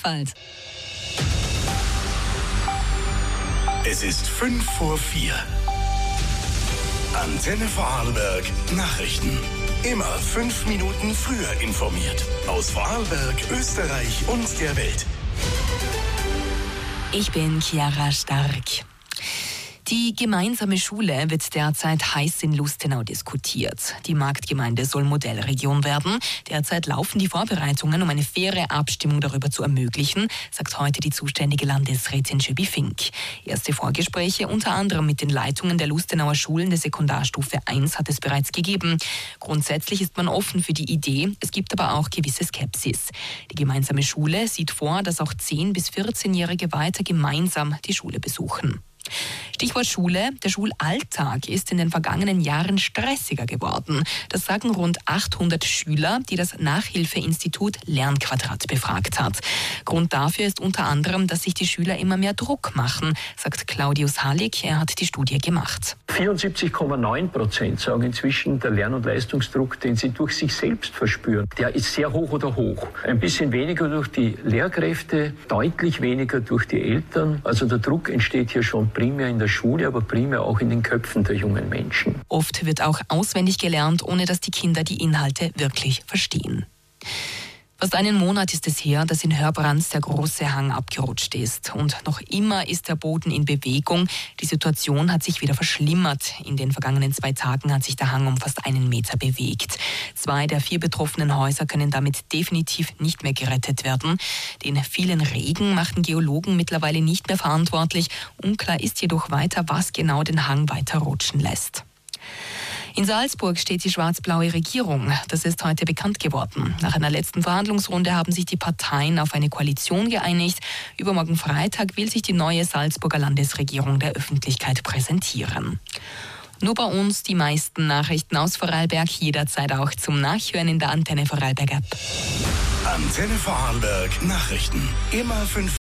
Vielfalt. Es ist 5:04. Antenne Vorarlberg Nachrichten. Immer 5 Minuten früher informiert. Aus Vorarlberg, Österreich und der Welt. Ich bin Chiara Stark. Die gemeinsame Schule wird derzeit heiß in Lustenau diskutiert. Die Marktgemeinde soll Modellregion werden. Derzeit laufen die Vorbereitungen, um eine faire Abstimmung darüber zu ermöglichen, sagt heute die zuständige Landesrätin Schöbi Fink. Erste Vorgespräche unter anderem mit den Leitungen der Lustenauer Schulen der Sekundarstufe 1 hat es bereits gegeben. Grundsätzlich ist man offen für die Idee, es gibt aber auch gewisse Skepsis. Die gemeinsame Schule sieht vor, dass auch 10- bis 14-Jährige weiter gemeinsam die Schule besuchen. Stichwort Schule. Der Schulalltag ist in den vergangenen Jahren stressiger geworden. Das sagen rund 800 Schüler, die das Nachhilfeinstitut Lernquadrat befragt hat. Grund dafür ist unter anderem, dass sich die Schüler immer mehr Druck machen, sagt Claudius Hallig. Er hat die Studie gemacht. 74,9% sagen inzwischen, der Lern- und Leistungsdruck, den sie durch sich selbst verspüren, der ist sehr hoch oder hoch. Ein bisschen weniger durch die Lehrkräfte, deutlich weniger durch die Eltern. Also der Druck entsteht hier schon primär in der Schule, aber primär auch in den Köpfen der jungen Menschen. Oft wird auch auswendig gelernt, ohne dass die Kinder die Inhalte wirklich verstehen. Fast einen Monat ist es her, dass in Hörbrands der große Hang abgerutscht ist. Und noch immer ist der Boden in Bewegung. Die Situation hat sich wieder verschlimmert. In den vergangenen 2 Tagen hat sich der Hang um fast 1 Meter bewegt. 2 der 4 betroffenen Häuser können damit definitiv nicht mehr gerettet werden. Den vielen Regen machten Geologen mittlerweile nicht mehr verantwortlich. Unklar ist jedoch weiter, was genau den Hang weiter rutschen lässt. In Salzburg steht die schwarz-blaue Regierung. Das ist heute bekannt geworden. Nach einer letzten Verhandlungsrunde haben sich die Parteien auf eine Koalition geeinigt. Übermorgen Freitag will sich die neue Salzburger Landesregierung der Öffentlichkeit präsentieren. Nur bei uns die meisten Nachrichten aus Vorarlberg, jederzeit auch zum Nachhören in der Antenne Vorarlberg App. Antenne Vorarlberg Nachrichten. Immer 5